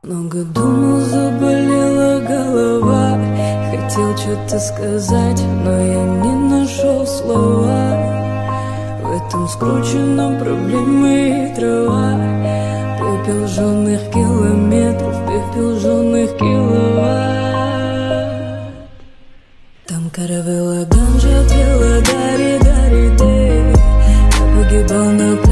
Много думал, заболела голова. Хотел что-то сказать, но я не нашел слова. В этом скрученном проблемы и трава. Пепел жженых километров, пепел жженых киловатт. Там каравелла ганжа пела, дари, дари, дэви. Я погибал на